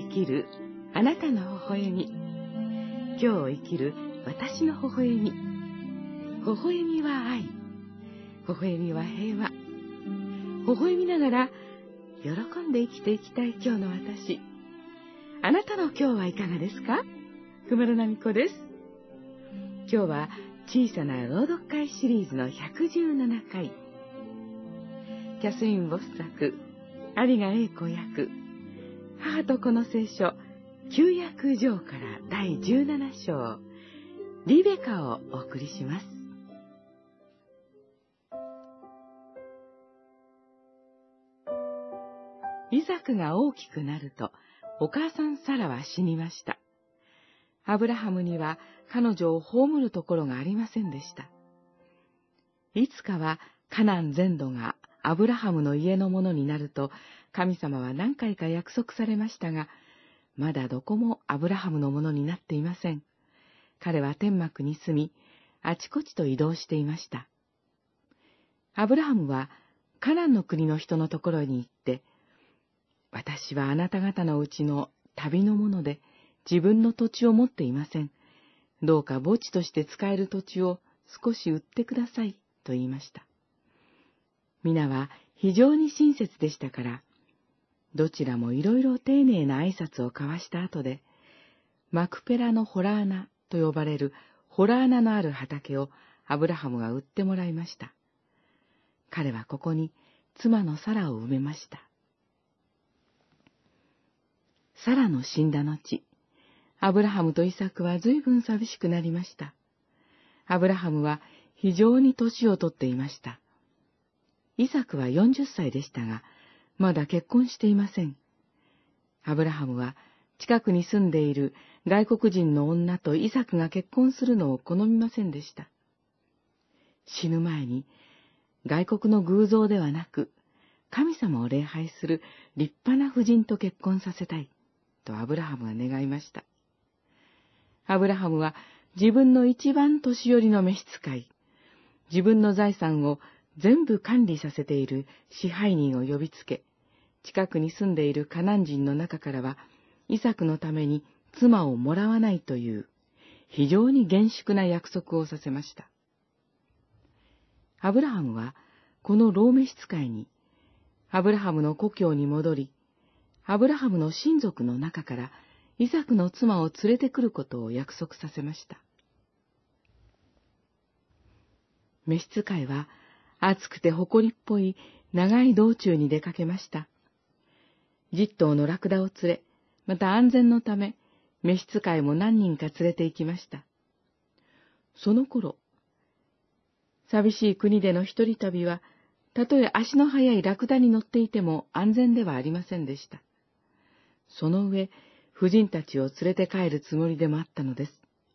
生きるあなたの微笑み。今日を生きる私の微笑み。微笑みは愛。微笑みは平和。微笑みながら喜んで生きていきたい今日の私。あなたの今日はいかがですか？くまるなみこです。今日は小さな朗読会シリーズの117回。キャスリン・ボス作、有賀栄子役、母と子の聖書、旧約上から第17章、リベカをお送りします。イサクが大きくなると、お母さんサラは死にました。アブラハムには彼女を葬るところがありませんでした。いつかはカナン全土がアブラハムの家のものになると神様は何回か約束されましたが、まだどこもアブラハムのものになっていません。彼は天幕に住み、あちこちと移動していました。アブラハムはカナンの国の人のところに行って、私はあなた方のうちの旅の者で自分の土地を持っていません。どうか墓地として使える土地を少し売ってくださいと言いました。皆は非常に親切でしたから、どちらもいろいろ丁寧な挨拶を交わした後で、マクペラのホラーナと呼ばれるホラーナのある畑をアブラハムが売ってもらいました。彼はここに妻のサラを埋めました。サラの死んだ後、アブラハムとイサクは随分寂しくなりました。アブラハムは非常に年をとっていました。イサクは40歳でしたが、まだ結婚していません。アブラハムは近くに住んでいる外国人の女とイサクが結婚するのを好みませんでした。死ぬ前に外国の偶像ではなく、神様を礼拝する立派な婦人と結婚させたい、とアブラハムが願いました。アブラハムは自分の一番年寄りの召使い、自分の財産を全部管理させている支配人を呼びつけ、近くに住んでいるカナン人の中からは、イサクのために妻をもらわないという、非常に厳粛な約束をさせました。アブラハムは、この老召使いに、アブラハムの故郷に戻り、アブラハムの親族の中から、イサクの妻を連れてくることを約束させました。召使いは、暑くて誇りっぽい長い道中に出かけました。10頭のラクダを連れ、また安全のため、召使いも何人か連れて行きました。その頃、寂しい国での一人旅は、たとえ足の速いラクダに乗っていても安全ではありませんでした。その上、婦人たちを連れて帰るつもりでもあったのです。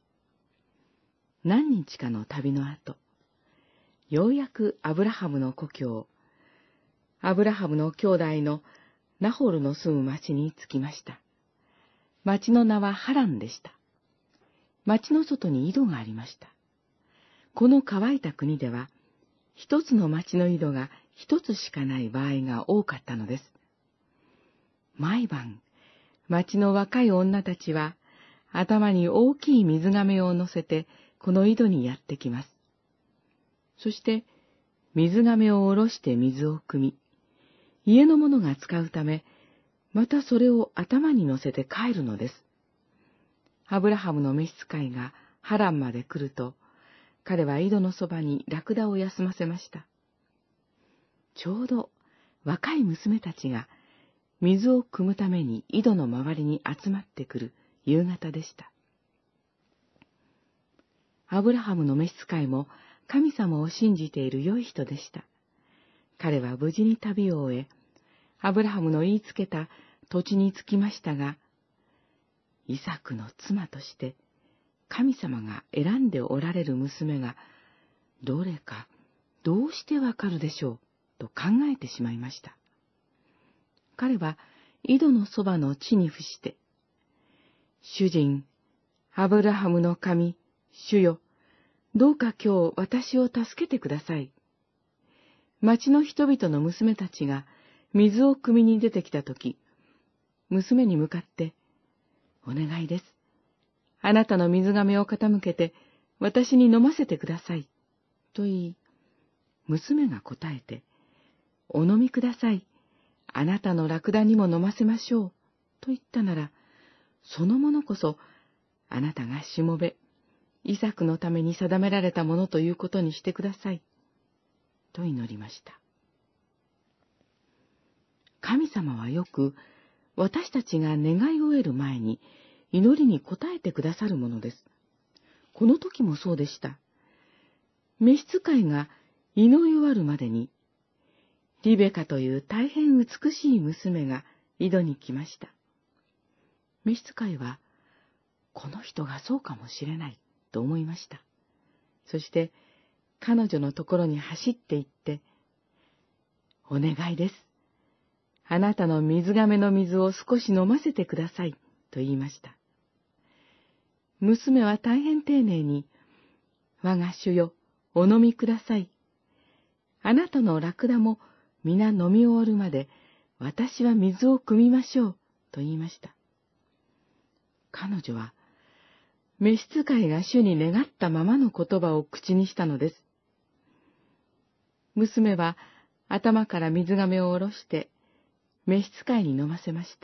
何日かの旅の後、ようやくアブラハムの故郷、アブラハムの兄弟のナホルの住む町に着きました。町の名はハランでした。町の外に井戸がありました。この乾いた国では、一つの町の井戸が一つしかない場合が多かったのです。毎晩、町の若い女たちは、頭に大きい水亀を乗せて、この井戸にやってきます。そして、水亀を下ろして水を汲み、家の者が使うため、またそれを頭に乗せて帰るのです。アブラハムの召使いがハランまで来ると、彼は井戸のそばにラクダを休ませました。ちょうど若い娘たちが水を汲むために井戸の周りに集まってくる夕方でした。アブラハムの召使いも神様を信じている良い人でした。彼は無事に旅を終え、アブラハムの言いつけた土地に着きましたが、イサクの妻として神様が選んでおられる娘がどれかどうしてわかるでしょうと考えてしまいました。彼は井戸のそばの地に伏して、主人、アブラハムの神、主よ、どうか今日私を助けてください。町の人々の娘たちが水を汲みに出てきたとき、娘に向かって、 お願いです。あなたの水亀を傾けて、私に飲ませてください。と言い、娘が答えて、お飲みください。あなたのラクダにも飲ませましょう。と言ったなら、そのものこそ、あなたがしもべ、イサクのために定められたものということにしてください。と祈りました。神様はよく、私たちが願いを得る前に、祈りに応えてくださるものです。この時もそうでした。召使いが祈り終わるまでに、リベカという大変美しい娘が井戸に来ました。召使いは、この人がそうかもしれないと思いました。そして、彼女のところに走って行って、お願いです。あなたの水亀の水を少し飲ませてください、と言いました。娘は大変丁寧に、我が主よ、お飲みください。あなたのラクダも皆飲み終わるまで、私は水を汲みましょう、と言いました。彼女は、召使いが主に願ったままの言葉を口にしたのです。娘は頭から水亀を下ろして、召使いに飲ませました。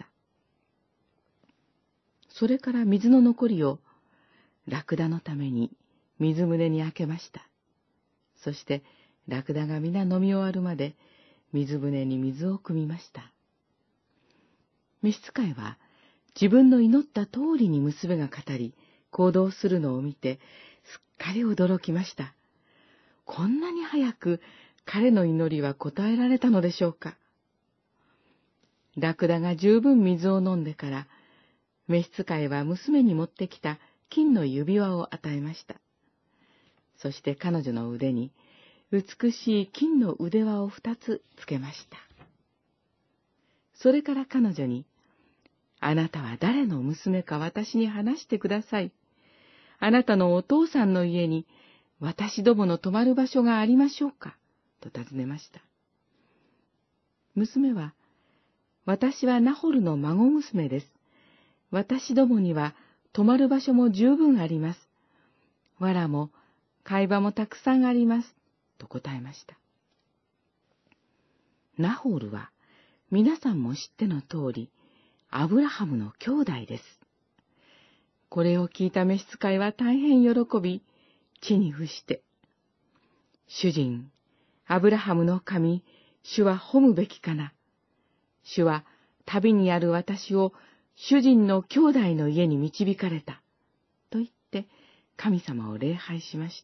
それから水の残りを、ラクダのために水舟に開けました。そして、ラクダが皆飲み終わるまで、水舟に水を汲みました。召使いは、自分の祈った通りに娘が語り、行動するのを見て、すっかり驚きました。こんなに早く彼の祈りは応えられたのでしょうか。ラクダが十分水を飲んでから、召使いは娘に持ってきた金の指輪を与えました。そして彼女の腕に、美しい金の腕輪を2つつけました。それから彼女に、あなたは誰の娘か私に話してください。あなたのお父さんの家に私どもの泊まる場所がありましょうかと尋ねました。娘は、私はナホルの孫娘です。私どもには泊まる場所も十分あります。藁も貝場もたくさんあります。と答えました。ナホルは皆さんも知っての通り、アブラハムの兄弟です。これを聞いた召使いは大変喜び、地に伏して、主人、アブラハムの神、主は褒むべきかな。主は旅にある私を主人の兄弟の家に導かれた。と言って神様を礼拝しました。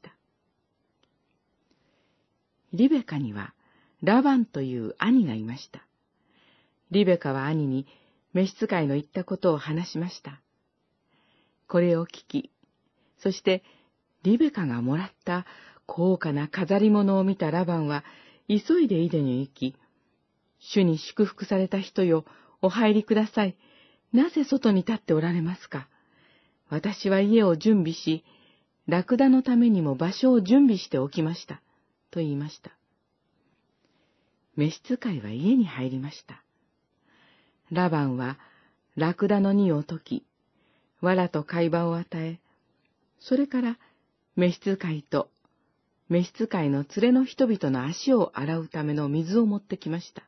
リベカにはラバンという兄がいました。リベカは兄に召使いの言ったことを話しました。これを聞き、そしてリベカがもらった高価な飾り物を見たラバンは急いで井戸に行き、主に祝福された人よ、お入りください。なぜ外に立っておられますか。私は家を準備し、ラクダのためにも場所を準備しておきました。と言いました。召使いは家に入りました。ラバンはラクダの荷を解き、藁と貝場を与え、それから召使いと召使いの連れの人々の足を洗うための水を持ってきました。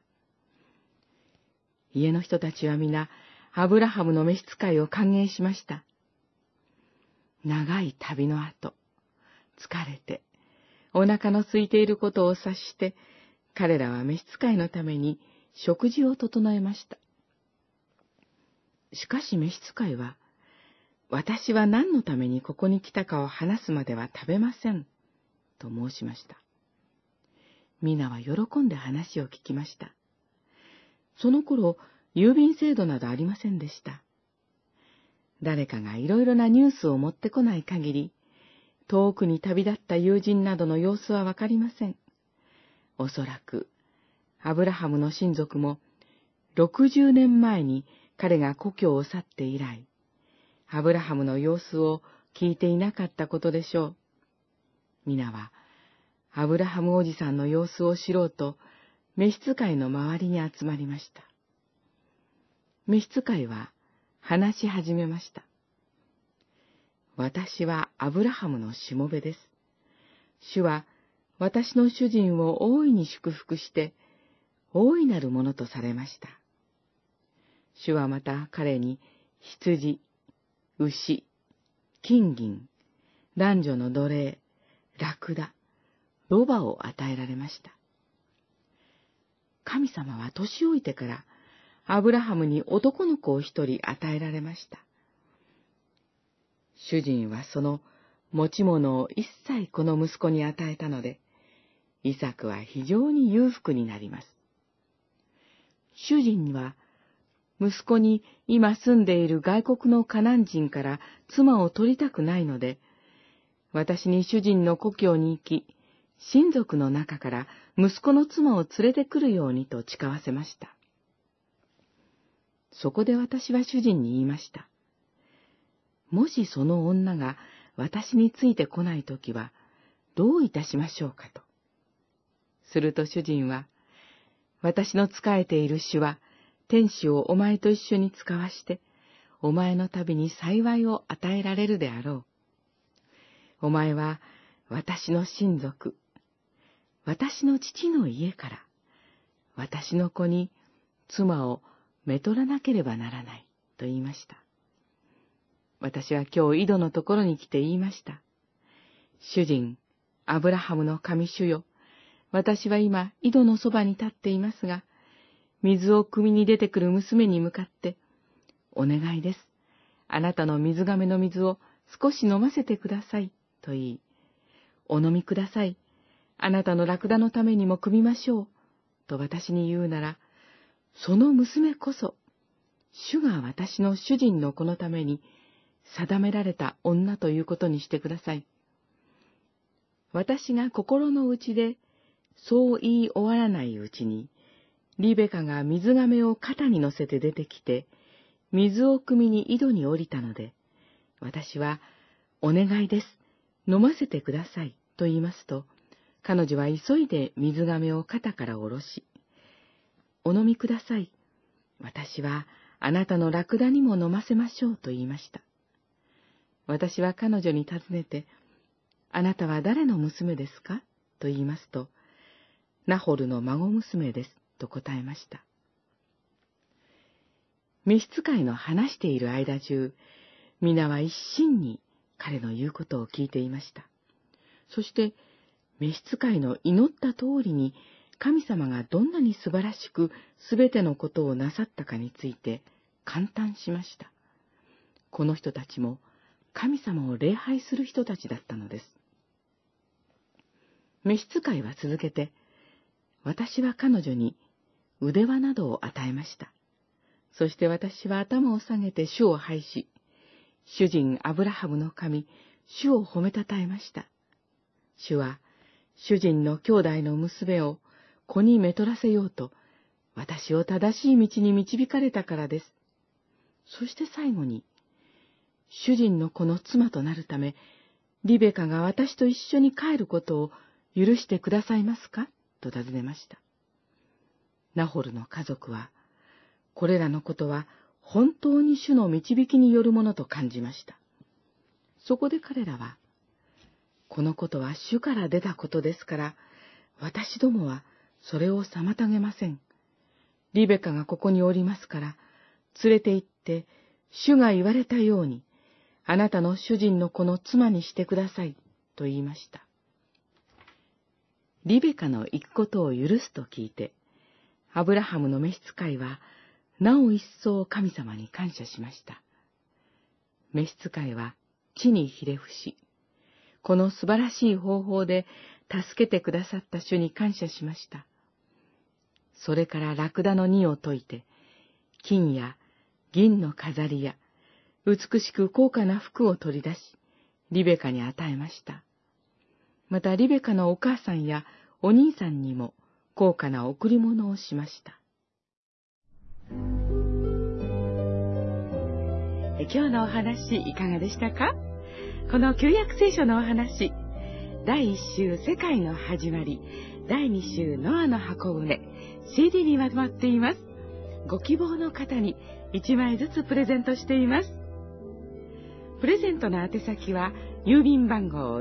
家の人たちは皆、アブラハムの召使いを歓迎しました。長い旅の後、疲れて、お腹の空いていることを察して、彼らは召使いのために食事を整えました。しかし召使いは、私は何のためにここに来たかを話すまでは食べません、と申しました。皆は喜んで話を聞きました。その頃、郵便制度などありませんでした。誰かがいろいろなニュースを持ってこない限り、遠くに旅立った友人などの様子はわかりません。おそらく、アブラハムの親族も、60年前に彼が故郷を去って以来、アブラハムの様子を聞いていなかったことでしょう。皆は、アブラハムおじさんの様子を知ろうと、召使いの周りに集まりました。召使いは、 話し始めました。私はアブラハムのしもべです。主は私の主人を大いに祝福して、大いなるものとされました。主はまた彼に羊、牛、金銀、男女の奴隷、ラクダ、ロバを与えられました。神様は年老いてからアブラハムに男の子を一人与えられました。主人はその持ち物を一切この息子に与えたので、イサクは非常に裕福になります。主人は息子に今住んでいる外国のカナン人から妻を取りたくないので、私に主人の故郷に行き、親族の中から息子の妻を連れてくるようにと誓わせました。そこで私は主人に言いました。もしその女が私についてこないときは、どういたしましょうかと。すると主人は、私の仕えている主は、天使をお前と一緒に使わして、お前の旅に幸いを与えられるであろう。お前は私の親族、私の父の家から、私の子に妻をめとらなければならない、と言いました。私は今日井戸のところに来て言いました。主人、アブラハムの神主よ、私は今井戸のそばに立っていますが、水を汲みに出てくる娘に向かって、お願いです。あなたの水亀の水を少し飲ませてください、と言い、お飲みください。あなたのラクダのためにも汲みましょう、と私に言うなら、その娘こそ、主が私の主人の子のために定められた女ということにしてください。私が心の内でそう言い終わらないうちに、リベカが水亀を肩に乗せて出てきて、水を汲みに井戸に降りたので、私は、お願いです、飲ませてください、と言いますと、彼女は急いで水亀を肩から下ろし、お飲みください。私はあなたのラクダにも飲ませましょうと言いました。私は彼女に尋ねて、あなたは誰の娘ですかと言いますと、ナホルの孫娘ですと答えました。召使いの話している間中、皆は一心に彼の言うことを聞いていました。そして、召使いの祈った通りに、神様がどんなに素晴らしくすべてのことをなさったかについて感嘆しました。この人たちも神様を礼拝する人たちだったのです。召使いは続けて、私は彼女に腕輪などを与えました。そして私は頭を下げて主を拝し、主人アブラハムの神、主を褒めたたえました。主は、主人の兄弟の娘を子にめとらせようと、私を正しい道に導かれたからです。そして最後に、主人の子の妻となるため、リベカが私と一緒に帰ることを許してくださいますかと尋ねました。ナホルの家族は、これらのことは本当に主の導きによるものと感じました。そこで彼らは、このことは主から出たことですから、私どもはそれを妨げません。リベカがここにおりますから、連れて行って、主が言われたように、あなたの主人の子の妻にしてください、と言いました。リベカの行くことを許すと聞いて、アブラハムの召使いは、なお一層神様に感謝しました。召使いは地にひれ伏し、この素晴らしい方法で助けてくださった主に感謝しました。それからラクダの荷を解いて、金や銀の飾りや、美しく高価な服を取り出し、リベカに与えました。またリベカのお母さんやお兄さんにも高価な贈り物をしました。今日のお話いかがでしたか？この旧約聖書のお話、第1週世界の始まり、第2週ノアの箱舟、CD にまとまっています。ご希望の方に 1枚ずつプレゼントしています。プレゼントの宛先は、郵便番号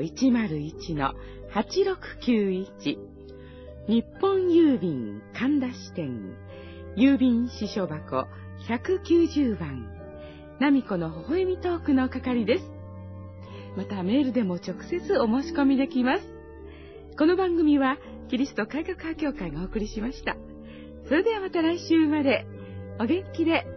101-8691、日本郵便神田支店、郵便支所箱190番、ナミコの微笑みトークの係です。またメールでも直接お申し込みできます。この番組はキリスト改革派教会がお送りしました。それではまた来週までお元気で